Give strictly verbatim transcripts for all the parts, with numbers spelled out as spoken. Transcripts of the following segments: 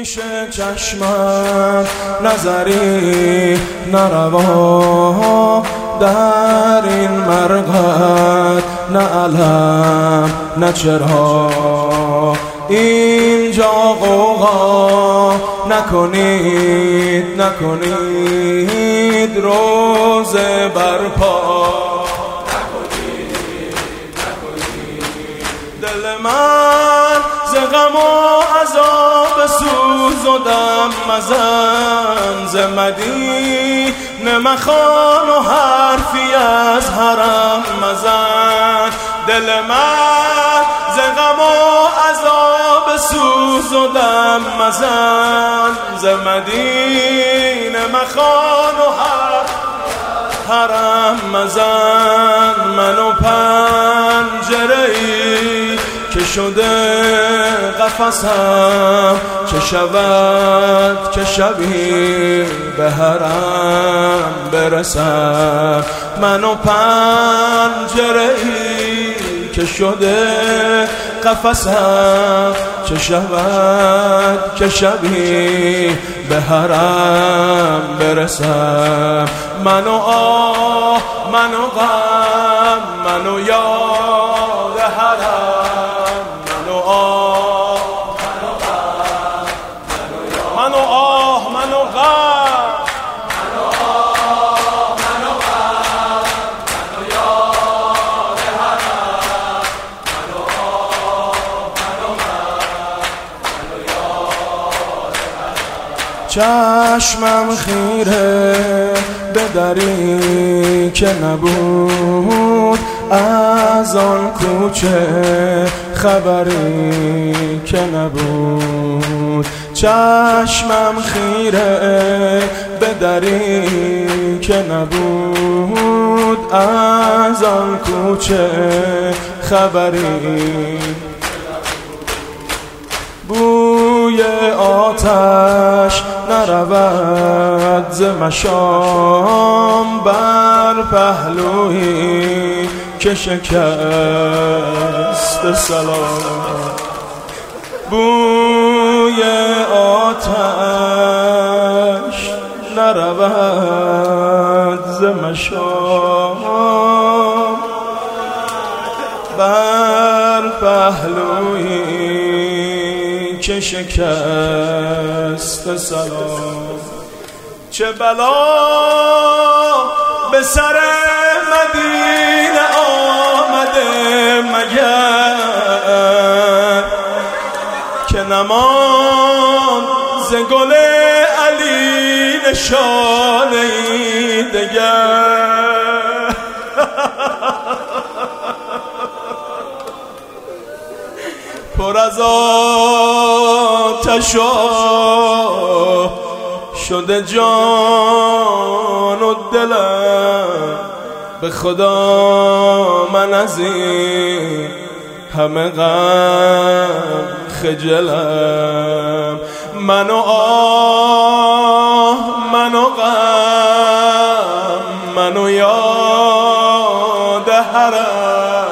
پیش چشمم نظری نروا در این مرقد، نه علم نه چرا اینجا غوغا نکنید نکنید روزه برپا نکنید نکنید دل من ز غم و عذاب سوز و دم مزن، ز مدینه مخوان و حرفی از حرم مزن. دل من ز غم و عذاب سوز و دم مزن، ز مدینه مخوان و حرم مزن. من و پنجره‌ای که شده قفسم، چه شود که شبی به حرم برسم. من و پنجره‌ای که شده قفسم، چه شود که شبی به حرم برسم. من و آه من و غم من و یاد حرم، من و آه من و غم من و آه من و غم من و آه من و غم من و یاد حرم، من و آه من و غم من و یاد حرم. چشمم خیره به دری که نبود، از آن کوچه خبری که نبود. چشمم خیره به دری که نبود، از آن کوچه خبری. بوی آتش نرود ز مشام بر پهلویی که شکست سلام. بوی آتش نرود ز مشام بر پهلویی که شکست سلام. چه بلا به سر مدینه آمده مگر، که نماند ز گل علی نشانه‌ای دگر. پر از آتش شده جان و دلم، به خدا من از این همه غم خجلم. من و آه من و غم من و یاد حرم،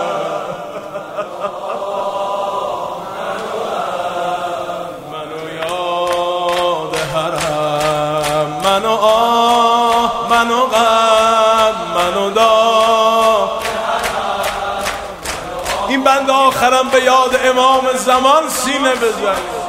من و آه من و غم من و داغ. این بند آخرم به یاد امام زمان سینه بزن.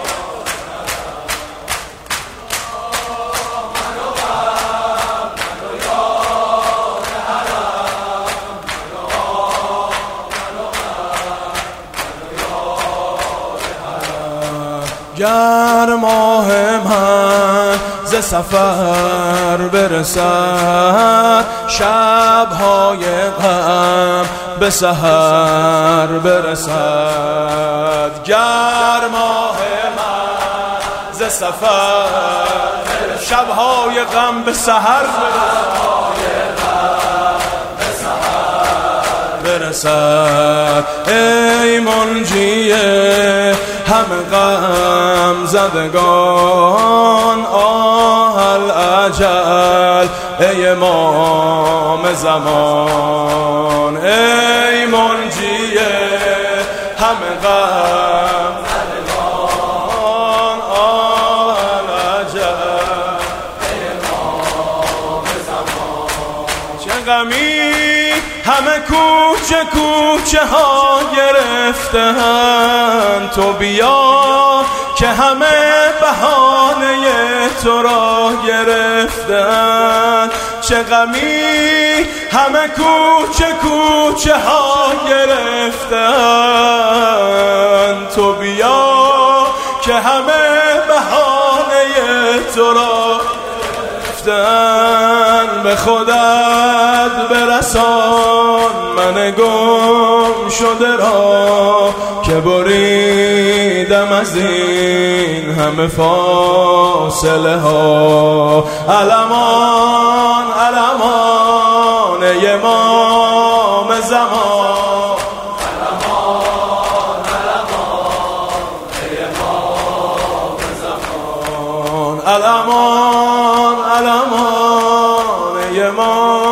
گر ماه من ز سفر برسد، شب‌های غم به سحر برسد. گر ماه من ز سفر شب‌های غم به سحر برسد. ای منجی همه غم زدگان، آه الاجل ای امام زمان. ای منجی همه غم زدگان، آه غمی همه کوچه کوچه ها گرفته‌اند، تو بیا که همه بهانه تو را گرفتند. چه غمی همه کوچه کوچه ها گرفتند، تو بیا که همه بهانه تو را گرفتند. به خودت برسان من گم شده را، که بریدم از این همه فاصله ها. علمان علمان امام زمان، علمان علمان امام زمان، علمان علمان امام